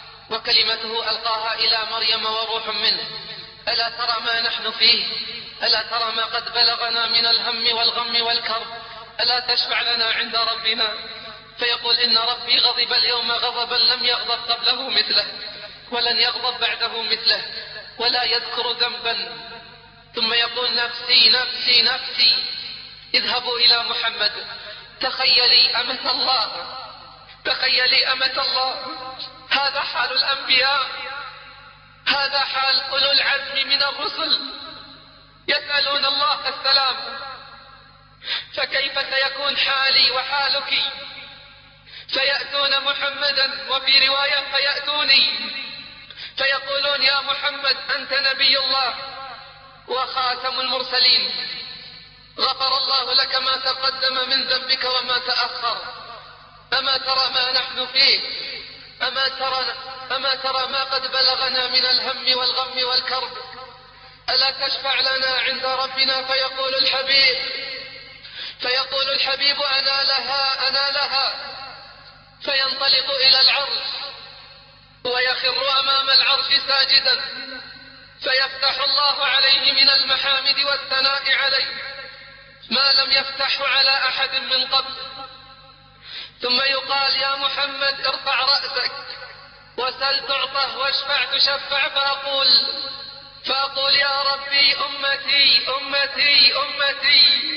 وكلمته ألقاها إلى مريم وروح منه، ألا ترى ما نحن فيه؟ ألا ترى ما قد بلغنا من الهم والغم والكرب؟ ألا تشفع لنا عند ربنا؟ فيقول: إن ربي غضب اليوم غضبا لم يغضب قبله مثله ولن يغضب بعده مثله، ولا يذكر ذنبا. ثم يقول: نفسي نفسي نفسي. اذهبوا إلى محمد، تخيلي أمة الله، تخيلي أمة الله. هذا حال الأنبياء، هذا حال أولو العزم من الرسل، يسألون الله السلام. فكيف سيكون حالي وحالك؟ فيأتون محمدا، وفي رواية فيأتوني فيقولون: يا محمد، أنت نبي الله وخاتم المرسلين، غفر الله لك ما تقدم من ذنبك وما تأخر، أما ترى ما نحن فيه؟ أما ترى ما قد بلغنا من الهم والغم والكرب؟ ألا تشفع لنا عند ربنا؟ فيقول الحبيب: أنا لها أنا لها. فينطلق إلى العرش ويخر أمام العرش ساجدا، فيفتح الله عليه من المحامد والثناء عليه، ما لم يفتحه على أحد من قبل. ثم يقال يا محمد ارفع رأسك وسل تعطه واشفع تشفع، فأقول يا ربي أمتي أمتي أمتي،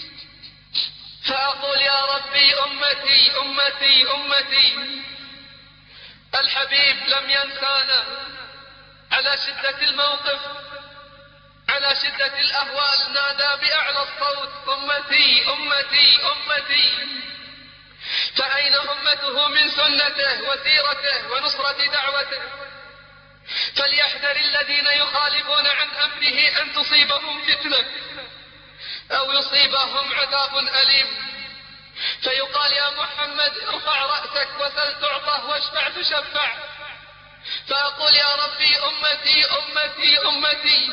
فأقول يا ربي أمتي أمتي أمتي. الحبيب لم ينسانا على شدة الموقف، على شدة الأهوال نادى بأعلى الصوت أمتي أمتي أمتي. فأين أمته من سنته وسيرته ونصرة دعوته؟ فليحذر الذين يخالفون عن أمره أن تصيبهم فتنة أو يصيبهم عذاب أليم. فيقال يا محمد ارفع رأسك وسل تعطه واشفع تشفع، فأقول يا ربي أمتي أمتي أمتي.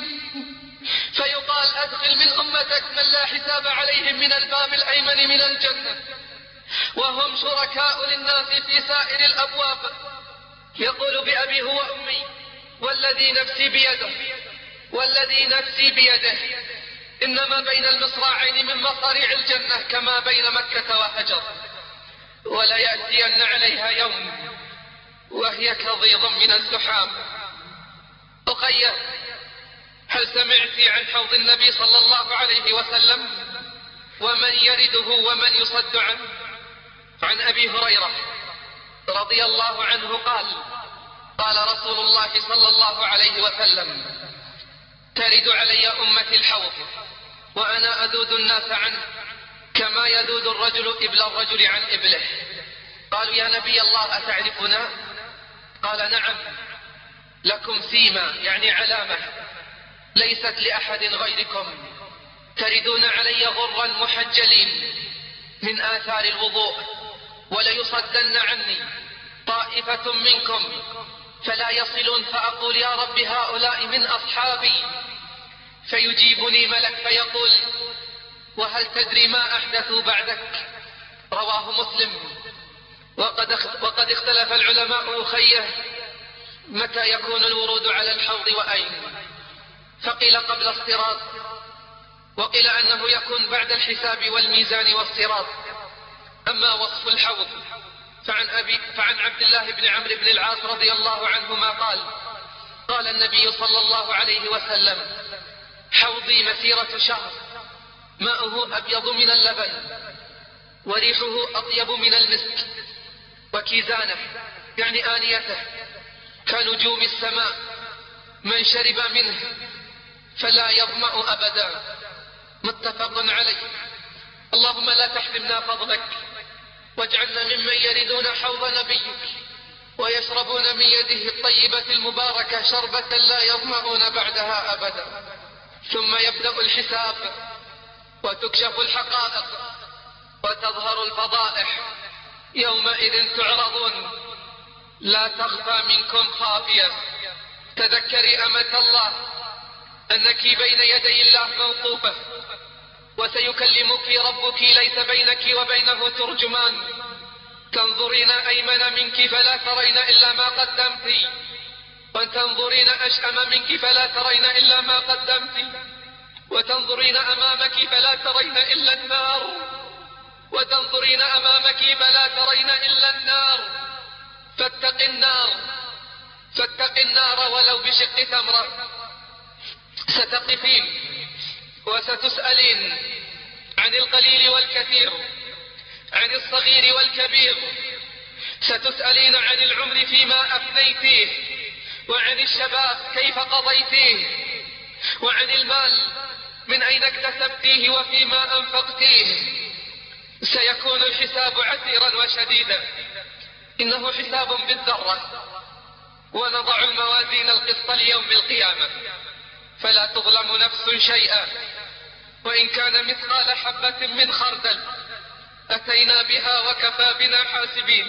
فيقال أدخل من أمتك من لا حساب عليهم من الباب الأيمن من الجنة، وهم شركاء للناس في سائر الأبواب. يقول بأبي هو أمي والذي نفسي بيده، والذي نفسي بيده إنما بين المصراعين من مصاريع الجنة كما بين مكة وهجر، ولا يأتين عليها يوم وهي كضيض من الزحام. أخي، هل سمعت عن حوض النبي صلى الله عليه وسلم ومن يرده ومن يصد عنه؟ عن أبي هريرة رضي الله عنه قال قال رسول الله صلى الله عليه وسلم: ترد علي أمتي الحوض وأنا أذود الناس عنه كما يذود الرجل إبل الرجل عن إبله. قالوا يا نبي الله أتعرفنا؟ قال نعم، لكم سيما يعني علامة ليست لأحد غيركم، تردون علي غرا محجلين من آثار الوضوء، وليصدن عني طائفة منكم فلا يصلون، فأقول يا رب هؤلاء من أصحابي، فيجيبني ملك فيقول: وهل تدري ما أحدثوا بعدك؟ رواه مسلم. وقد اختلف العلماء أخيه متى يكون الورود على الحوض وأين، فقيل قبل الصراط، وقيل أنه يكون بعد الحساب والميزان والصراط. أما وصف الحوض فعن عبد الله بن عمرو بن العاص رضي الله عنهما قال النبي صلى الله عليه وسلم: حوضي مسيرة شهر، ماؤه أبيض من اللبن وريحه أطيب من المسك، وكيزانه يعني آنيته كنجوم السماء، من شرب منه فلا يظمأ أبدا. متفق عليه. اللهم لا تحرمنا فضلك، واجعلنا ممن يردون حوض نبيك ويشربون من يده الطيبة المباركة شربة لا يظمأون بعدها أبدا. ثم يبدأ الحساب وتكشف الحقائق وتظهر الفضائح. يومئذ تعرضون لا تخفى منكم خافية. تذكري أمة الله أنك بين يدي الله موقوفة، وسيكلمك ربك ليس بينك وبينه ترجمان. تنظرين أيمن منك فلا ترين إلا ما قدمت، وتنظرين أشأم منك فلا ترين إلا ما قدمت، وتنظرين أمامك فلا ترين إلا النار، وتنظرين أمامك فلا ترين إلا النار. فاتق النار، فاتق النار ولو بشق تمرة. ستقفين وستسألين عن القليل والكثير، عن الصغير والكبير. ستسألين عن العمر فيما أفنيتيه، وعن الشباب كيف قضيتيه، وعن المال من أين اكتسبتيه وفيما أنفقتيه. سيكون الحساب عسيرا وشديدا، إنه حساب بالذرة. ونضع الموازين القسط ليوم القيامة فلا تظلم نفس شيئا، وإن كان مثقال حبة من خردل أتينا بها وكفى بنا حاسبين.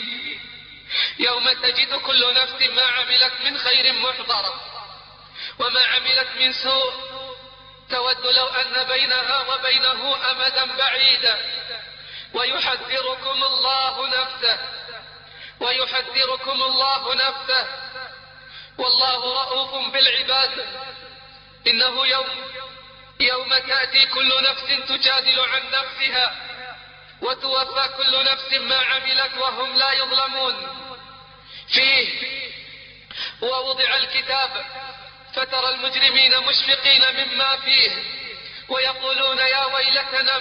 يوم تجد كل نفس ما عملت من خير محضرة، وما عملت من سوء تود لو أن بينها وبينه أمدا بعيدا. ويحذركم الله نفسه، ويحذركم الله نفسه، والله رؤوف بالعباد. إنه يوم يوم تأتي كل نفس تجادل عن نفسها وتوفى كل نفس ما عملت وهم لا يظلمون. فيه ووضع الكتاب فترى المجرمين مشفقين مما فيه ويقولون يا ويلتنا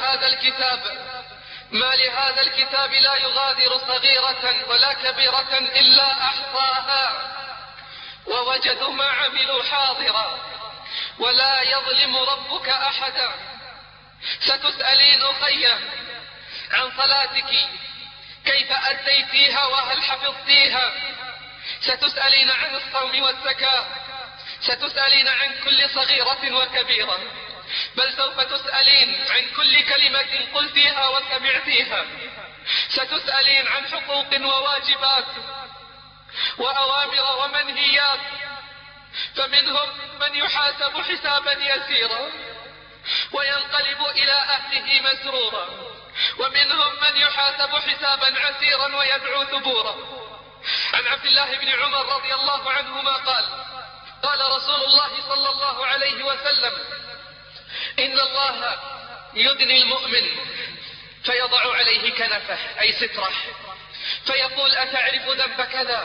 ما لهذا الكتاب لا يغادر صغيرة ولا كبيرة إلا أحصاها ووجدوا ما عملوا حاضرا ولا يظلم ربك أحدا. ستسألين أخية عن صلاتك كيف أديتيها وهل حفظتيها. ستسألين عن الصوم والزكاة. ستسألين عن كل صغيرة وكبيرة، بل سوف تسألين عن كل كلمة قلتيها وسمعتيها. ستسألين عن حقوق وواجبات وأوامر ومنهيات، فمنهم من يحاسب حسابا يسيرا وينقلب إلى أهله مسرورا، ومنهم من يحاسب حسابا عسيرا ويدعو ثبورا. عن عبد الله بن عمر رضي الله عنهما قال رسول الله صلى الله عليه وسلم: إن الله يدني المؤمن فيضع عليه كنفه أي ستره فيقول: أتعرف ذنب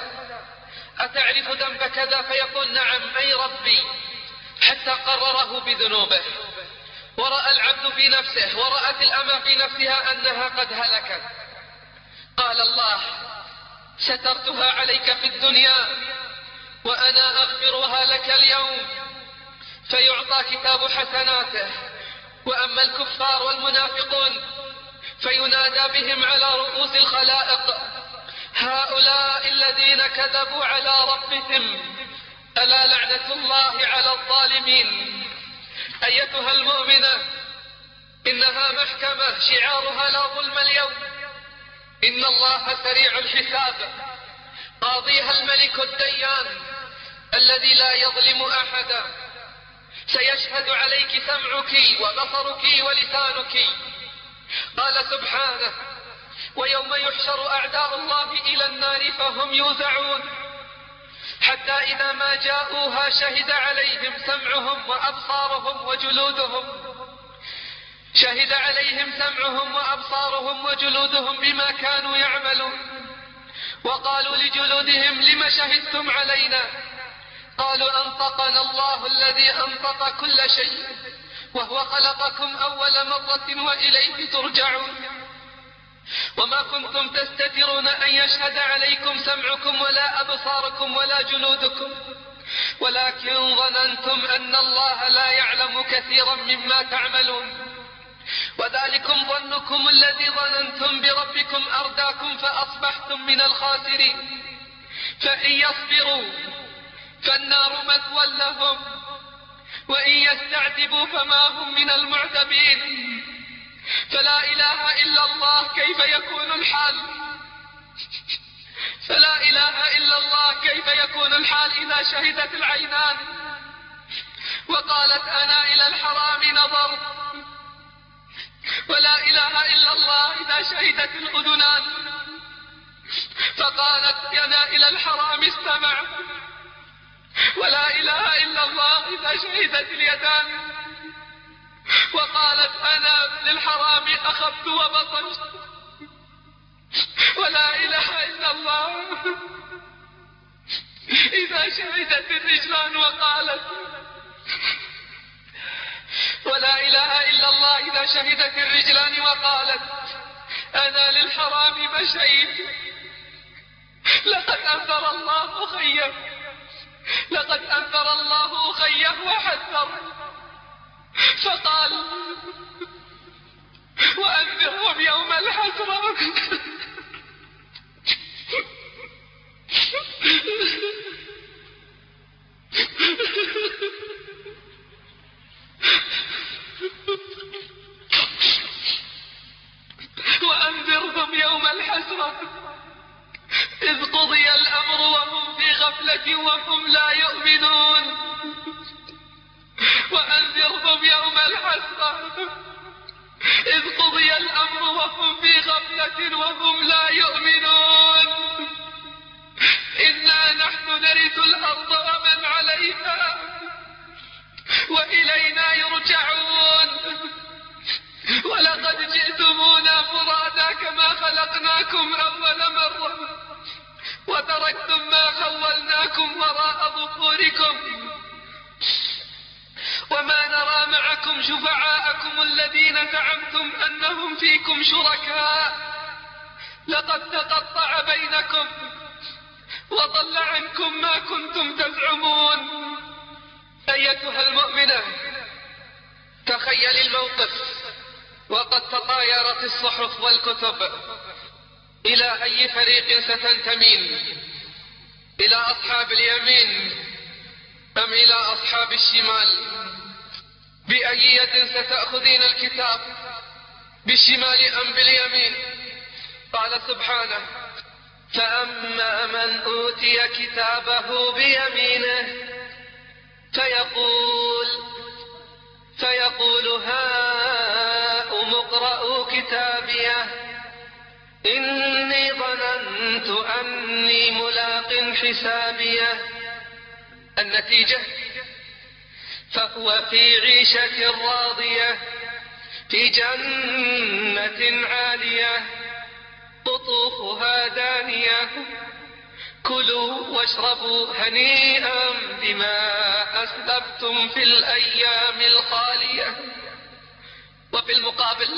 كذا؟ فيقول: نعم أي ربي، حتى قرره بذنوبه. ورأى العبد في نفسه ورأت الأمة في نفسها أنها قد هلكت. قال الله: سترتها عليك في الدنيا وأنا أغفرها لك اليوم. فيعطى كتاب حسناته. وأما الكفار والمنافقون فينادى بهم على رؤوس الخلائق: هؤلاء الذين كذبوا على ربهم، ألا لعنة الله على الظالمين. أيتها المؤمنة، إنها محكمة شعارها لا ظلم اليوم. إن الله سريع الحساب، قاضيها الملك الديان الذي لا يظلم أحدا. سيشهد عليك سمعك وبصرك ولسانك. قال سبحانه: ويوم يحشر أعداء الله إلى النار فهم يوزعون حتى إذا ما جاءوها شهد عليهم سمعهم وجلودهم بما كانوا يعملون. وقالوا لجلودهم: لم شهدتم علينا؟ قالوا: أنطقنا الله الذي أنطق كل شيء وهو خلقكم أول مرة وإليه ترجعون. وما كنتم تستترون أن يشهد عليكم سمعكم ولا أبصاركم ولا جلودكم، ولكن ظننتم أن الله لا يعلم كثيرا مما تعملون. وذلكم ظنكم الذي ظننتم بربكم أرداكم فأصبحتم من الخاسرين. فإن يصبروا فالنار مثوى لهم وإن يستعتبوا فما هم من المعتبين. فلا إله إلا الله كيف يكون الحال إذا شهدت العينان وقالت: أنا إلى الحرام نظرت. ولا إله إلا الله إذا شهدت الأذنان فقالت: أنا إلى الحرام استمعت. ولا إله إلا الله إذا شهدت اليدان وقالت: أنا للحرام أخذت وبطشت. ولا إله إلا الله إذا شهدت الرجلان وقالت. ولا إله إلا الله إذا شهدت الرجلان وقالت: أنا للحرام مشيت. لقد أنذر الله أخيه وحذر فقال: وأنذرهم يوم الحسرة. وأنذرهم يوم الحسرة إذ قضي الأمر وهم في غفلة وهم لا يؤمنون. وأنذرهم يوم الحسرة إذ قضي الأمر وهم في غفلة وهم لا يؤمنون. إنا نحن نرث الأرض ومن عليها وإلينا يرجعون. وتركتم ما خولناكم وراء ظهوركم وما نرى معكم شفعاءكم الذين زعمتم أنهم فيكم شركاء لقد تقطع بينكم وضل عنكم ما كنتم تزعمون. أيتها المؤمنة، تخيل الموقف وقد تطايرت الصحف والكتب. إلى أي فريق ستنتمين؟ إلى أصحاب اليمين أم إلى أصحاب الشمال؟ بأي يد ستأخذين الكتاب؟ بالشمال أم باليمين؟ قال سبحانه: فأما من أوتي كتابه بيمينه فيقول هاؤم اقرءوا كتابيه إني ظننت أني ملاق حسابيه. النتيجة: فهو في عيشة راضية في جنة عالية قطوفها دانية كلوا واشربوا هنيئا بما أسلفتم في الأيام الخالية. وفي المقابل: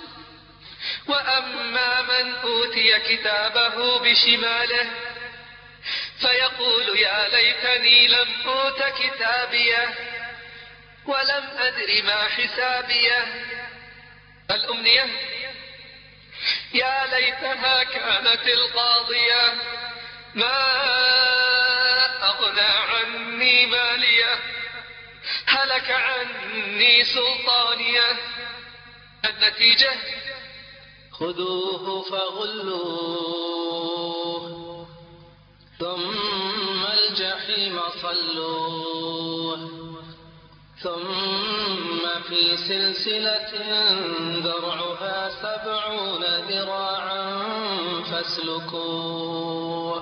وأما من أوتي كتابه بشماله فيقول يا ليتني لم أوت كتابيه ولم أدر ما حسابيه. الأمنية: يا ليتها كانت القاضية ما أغنى عني مالية هلك عني سلطانية. النتيجة: خذوه فغلوه ثم الجحيم صلوه ثم في سلسلة ذرعها 70 ذراعا فاسلكوه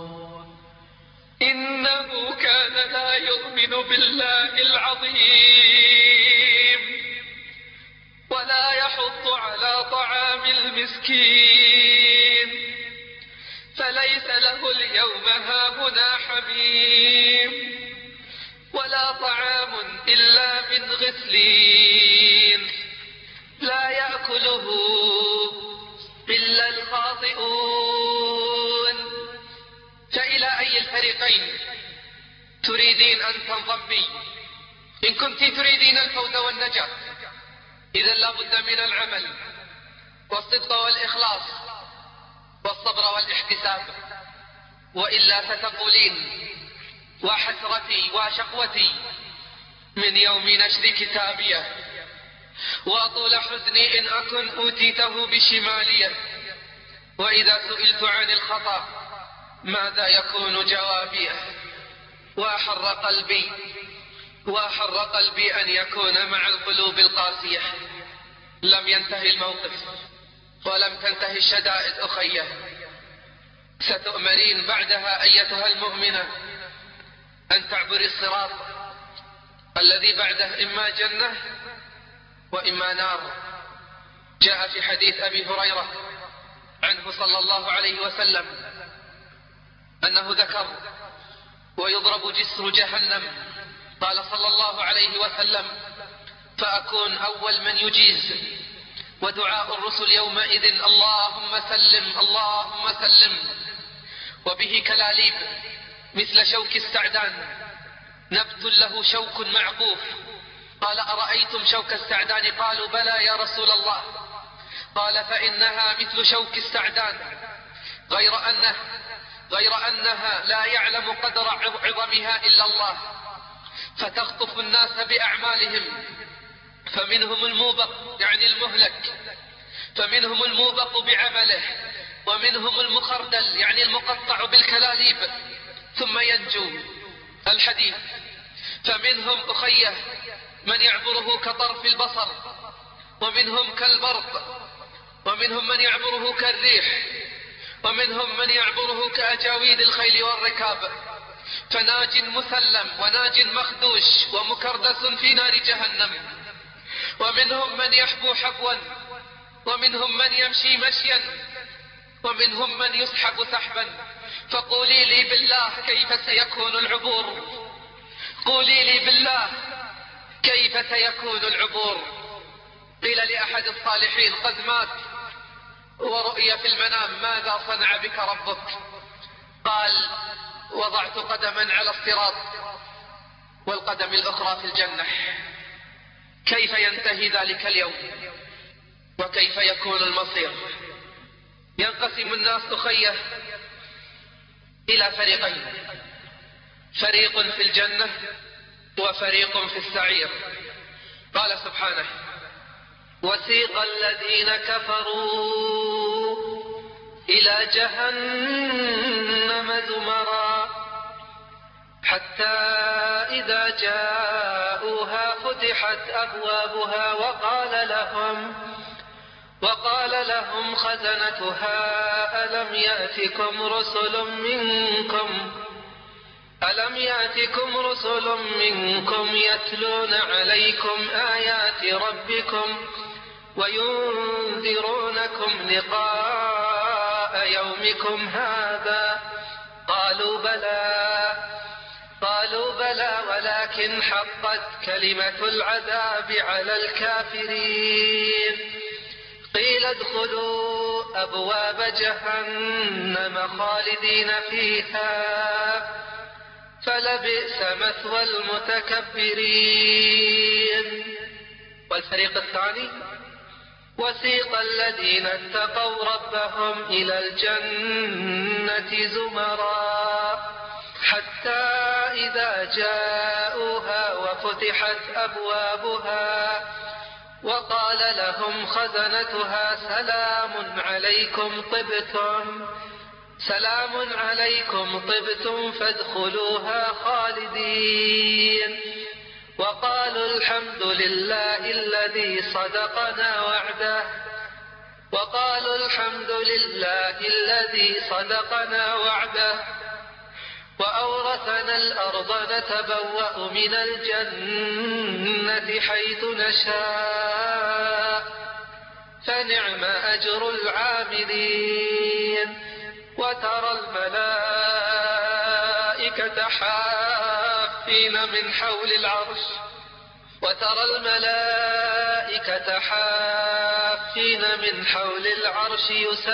إنه كان لا يؤمن بالله العظيم ولا يحض على طعام المسكين فليس له اليوم هاهنا حميم ولا طعام إلا من غسلين لا يأكله إلا الخاطئون. فإلى أي الفريقين تريدين أن تنضمي؟ إن كنت تريدين الفوز والنجاة إذا لا بد من العمل والصدق والإخلاص والصبر والاحتساب، وإلا ستقولين وحسرتي وشقوتي من يوم نشر كتابيه وطول حزني إن أكن أوتيته بشماليه وإذا سئلت عن الخطأ ماذا يكون جوابي؟ وأحر قلبي أن يكون مع القلوب القاسية. لم ينتهي الموقف ولم تنتهي الشدائد أخيه، ستؤمرين بعدها أيتها المؤمنة أن تعبري الصراط الذي بعده إما جنة وإما نار. جاء في حديث أبي هريرة عنه صلى الله عليه وسلم أنه ذكر ويضرب جسر جهنم، قال صلى الله عليه وسلم فأكون أول من يجيز ودعاء الرسل يومئذ اللهم سلم اللهم سلم، وبه كلاليب مثل شوك السعدان نبت له شوك معقوف. قال أرأيتم شوك السعدان؟ قالوا بلى يا رسول الله. قال فإنها مثل شوك السعدان غير أنها لا يعلم قدر عظمها إلا الله، فتخطف الناس بأعمالهم فمنهم الموبق يعني المهلك، فمنهم الموبق بعمله، ومنهم المخردل يعني المقطع بالكلاليب ثم ينجو. الحديث فمنهم أخيه من يعبره كطرف البصر، ومنهم كالبرق، ومنهم من يعبره كالريح، ومنهم من يعبره كأجاويد الخيل والركاب، فناج مسلم وناج مخدوش ومكردس في نار جهنم. ومنهم من يحبو حبوا، ومنهم من يمشي مشيا، ومنهم من يسحب سحبا. فقولي لي بالله كيف سيكون العبور؟ قولي لي بالله كيف سيكون العبور؟ قيل لأحد الصالحين قد مات ورؤي في المنام ماذا صنع بك ربك؟ قال وضعت قدما على الصراط والقدم الأخرى في الجنة. كيف ينتهي ذلك اليوم وكيف يكون المصير؟ ينقسم الناس أخيه إلى فريقين، فريق في الجنة وفريق في السعير. قال سبحانه وسيق الذين كفروا إلى جهنم زمرا حتى إذا جاءوها فتحت أبوابها وقال لهم خزنتها ألم يأتكم رسل منكم يتلون عليكم آيات ربكم وينذرونكم لقاء يومكم هذا؟ قالوا بلى ولكن حقت كلمة العذاب على الكافرين. قيل ادخلوا أبواب جهنم خالدين فيها فلبئس مثوى المتكبرين. والفريق الثاني وسيق الذين اتقوا ربهم إلى الجنة زمرا حتى إذا جاءوها وفتحت أبوابها وقال لهم خزنتها سلام عليكم طبتم فادخلوها خالدين. وقالوا الحمد لله الذي صدقنا وعده وأورثنا الأرض نتبوأ من الجنة حيث نشاء فنعم أجر العاملين. وترى الملائكة حافين من حول العرش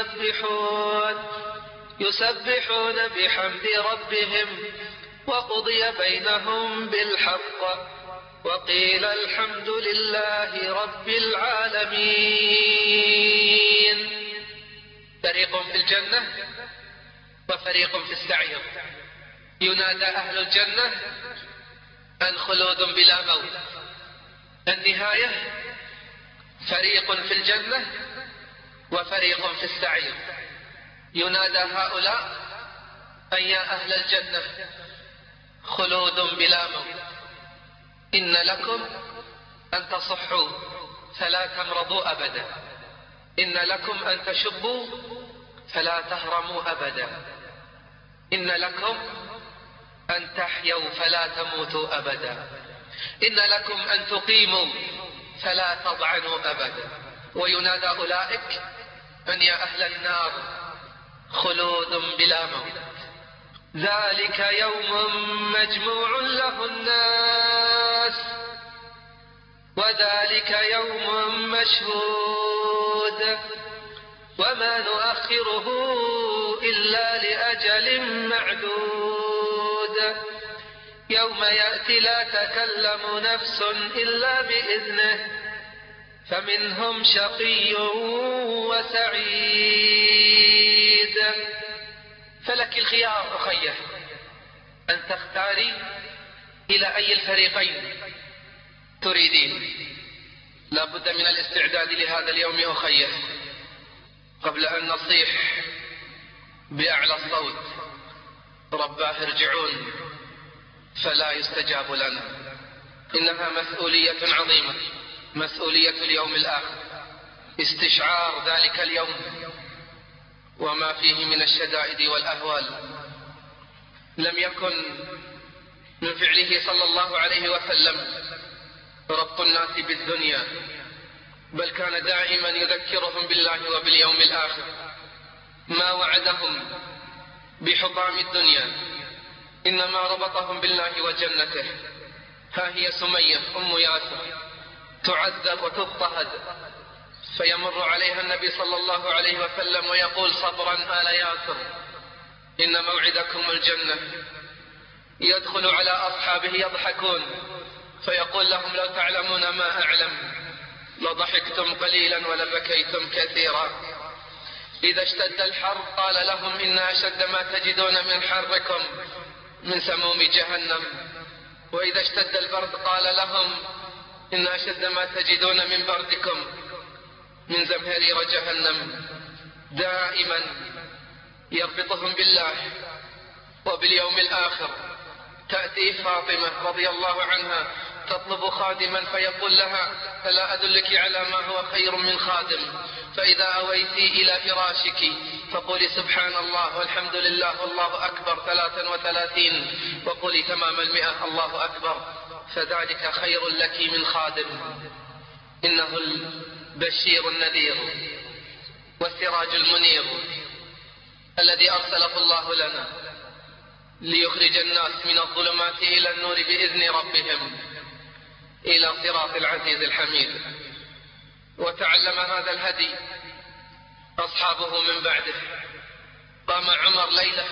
يسبحون بحمد ربهم وقضي بينهم بالحق وقيل الحمد لله رب العالمين. فريق في الجنة وفريق في السعير. ينادى أهل الجنة أن خلود بلا موت. النهاية فريق في الجنة وفريق في السعير. ينادى هؤلاء أن يا أهل الجنة خلود بلا موت، إن لكم أن تصحوا فلا تمرضوا أبدا، إن لكم أن تشبوا فلا تهرموا أبدا، إن لكم أن تحيوا فلا تموتوا أبدا، إن لكم أن تقيموا فلا تضعنوا أبدا. وينادى أولئك أن يا أهل النار خلود بلا موت. ذلك يوم مجموع له الناس وذلك يوم مشهود وما نؤخره إلا لأجل معدود. يوم يأتي لا تكلم نفس إلا بإذنه فمنهم شقي وسعيد. فلك الخيار أخيه أن تختاري إلى أي الفريقين تريدين. لا بد من الاستعداد لهذا اليوم أخيه قبل أن نصيح بأعلى الصوت رباه ارجعون فلا يستجاب لنا. إنها مسؤولية عظيمة، مسؤولية اليوم الآخر، استشعار ذلك اليوم وما فيه من الشدائد والأهوال. لم يكن من فعله صلى الله عليه وسلم ربط الناس بالدنيا، بل كان دائما يذكرهم بالله وباليوم الآخر. ما وعدهم بحطام الدنيا، إنما ربطهم بالله وجنته. ها هي سمية أم ياسر تعذب وتضطهد، فيمر عليها النبي صلى الله عليه وسلم ويقول: صبرا آل ياسر إن موعدكم الجنة. يدخل على أصحابه يضحكون، فيقول لهم: لو تعلمون ما أعلم لضحكتم قليلا ولبكيتم كثيرا. إذا اشتد الحر قال لهم: إن أشد ما تجدون من حركم من سموم جهنم. وإذا اشتد البرد قال لهم: إن أشد ما تجدون من بردكم من زمهرير جهنم. دائما يربطهم بالله وباليوم الآخر. تأتي فاطمة رضي الله عنها تطلب خادما، فيقول لها: فلا أدلك على ما هو خير من خادم؟ فإذا أويتي إلى فراشك فقولي سبحان الله والحمد لله والله أكبر 33، وقولي تمام 100 الله أكبر، فذلك خير لك من خادم. إنه البشير النذير والسراج المنير الذي أرسله الله لنا ليخرج الناس من الظلمات إلى النور بإذن ربهم إلى صراط العزيز الحميد. وتعلم هذا الهدي أصحابه من بعده. قام عمر ليلة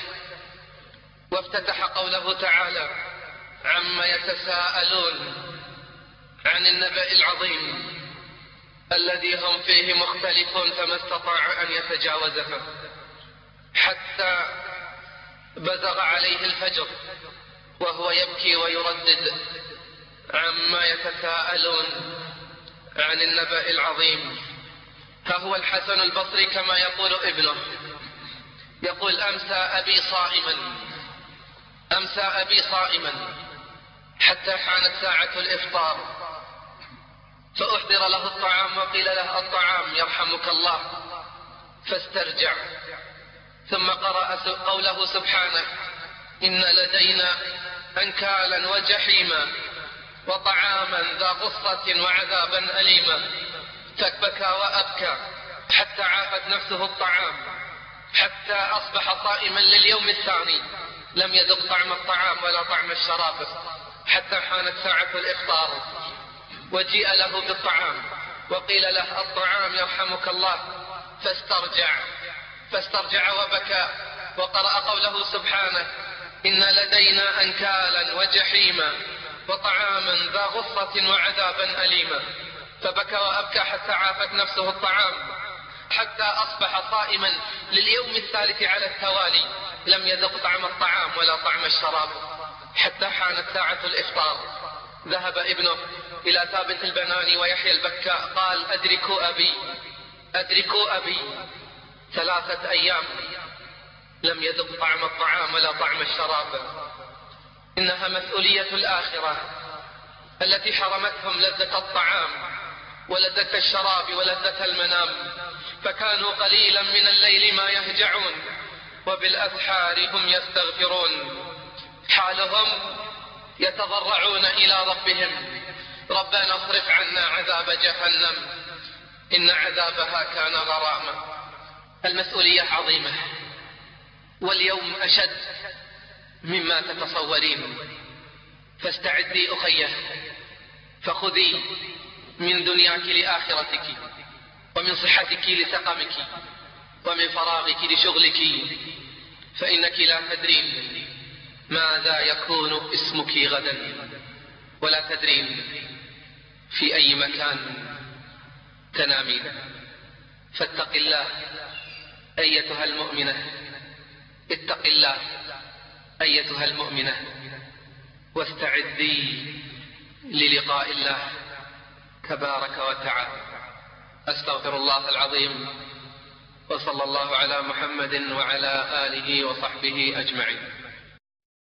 وافتتح قوله تعالى: عما يتساءلون عن النبأ العظيم الذي هم فيه مختلفون، فما استطاع أن يتجاوزها، حتى بزغ عليه الفجر وهو يبكي ويردد: عما يتساءلون عن النبأ العظيم. ها هو الحسن البصري كما يقول ابنه، يقول: أمسى أبي صائما حتى حانت ساعة الإفطار، فأحضر له الطعام وقيل له: الطعام يرحمك الله، فاسترجع. ثم قرأ قوله سبحانه: إن لدينا أنكالا وجحيما وطعاما ذا غصة وعذابا أليما. فبكى وأبكى حتى عافت نفسه الطعام، حتى أصبح صائما لليوم الثاني، لم يذق طعم الطعام ولا طعم الشراب، حتى حانت ساعة الإفطار وجيء له بالطعام وقيل له: الطعام يرحمك الله، فاسترجع وبكى. وقرأ قوله سبحانه: إن لدينا أنكالا وجحيما وطعاما ذا غصة وعذابا أليما. فبكى وأبكى حتى عافت نفسه الطعام، حتى أصبح صائما لليوم الثالث على التوالي، لم يذق طعم الطعام ولا طعم الشراب، حتى حانت ساعة الإفطار. ذهب ابنه إلى ثابت البناني ويحيى البكاء قال: أدركوا أبي 3 أيام لم يذق طعم الطعام ولا طعم الشراب. إنها مسؤولية الآخرة التي حرمتهم لذة الطعام ولذة الشراب ولذة المنام، فكانوا قليلا من الليل ما يهجعون وبالأسحار هم يستغفرون. حالهم يتضرعون إلى ربهم: ربنا اصرف عنا عذاب جهنم إن عذابها كان غراما. المسؤولية عظيمة، واليوم أشد مما تتصورين. فاستعدي أخيه، فخذي من دنياك لآخرتك، ومن صحتك لسقمك، ومن فراغك لشغلك، فإنك لا تدرين ماذا يكون اسمك غدا، ولا تدرين في أي مكان تنامين. فاتق الله أيتها المؤمنة، اتق الله أيتها المؤمنة، واستعدي للقاء الله تبارك وتعالى. أستغفر الله العظيم، وصلى الله على محمد وعلى آله وصحبه أجمعين.